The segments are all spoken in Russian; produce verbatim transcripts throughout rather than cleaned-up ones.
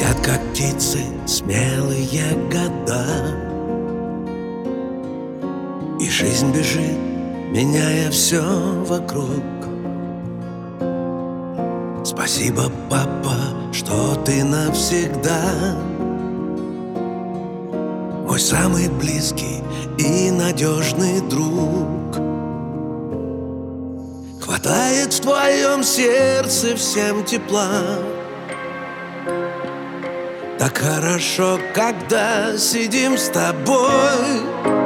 Летят, как птицы, смелые года, и жизнь бежит, меняя все вокруг. Спасибо, папа, что ты навсегда мой самый близкий и надежный друг. Хватает в твоем сердце всем тепла. Так хорошо, когда сидим с тобой.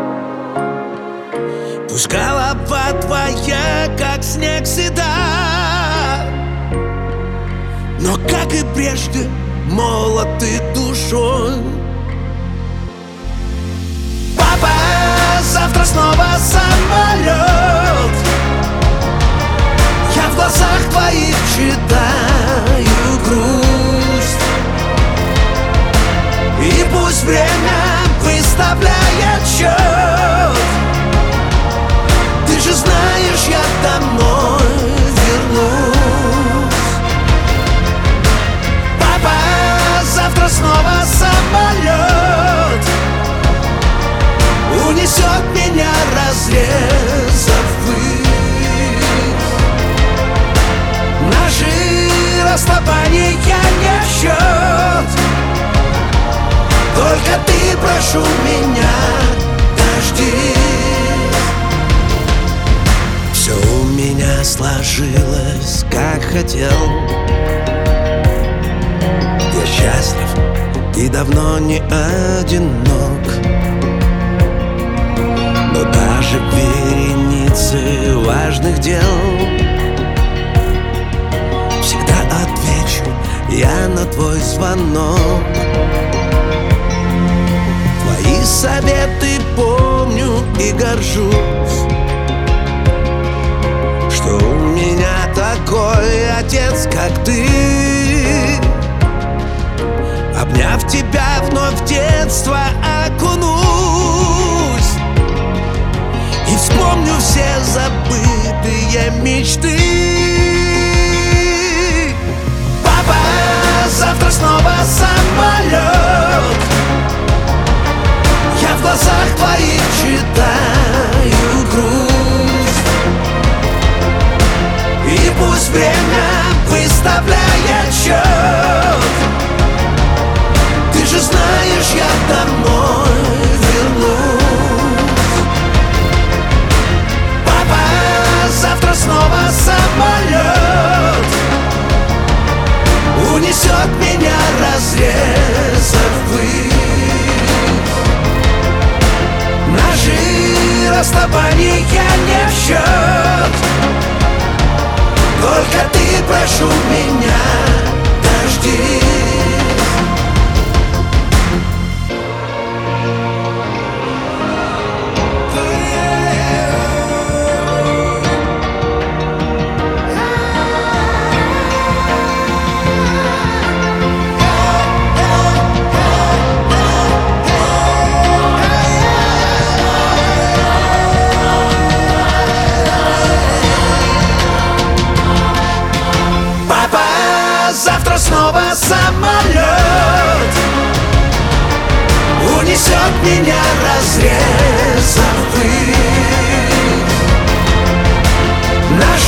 Пусть голова твоя, как снег, седа, но, как и прежде, молод ты душой. Папа, завтра снова самолет. Я в глазах твоих читаю грусть. И пусть время выставляет счет, ты же знаешь, я домой вернусь. Папа, завтра снова самолет унесет меня, разрезав ввысь. Наши расставания не в счет, только ты, прошу меня, дождись. Все у меня сложилось, как хотел. Я счастлив и давно не одинок, но даже в веренице важных дел всегда отвечу я на твой звонок. Твои советы помню и горжусь, что у меня такой отец, как ты. Обняв тебя, вновь в детство окунусь и вспомню все забытые мечты. Папа, завтра снова самолет. Я в глазах твоих читаю грусть. И пусть время выставляет счет, ты же знаешь, я домой вернусь. Папа, завтра снова самолет унесет меня, разрезав ввысь. Наши расставания не в счет, только ты, прошу меня, дождись. Завтра снова самолет унесет меня, разрезав ввысь. Наш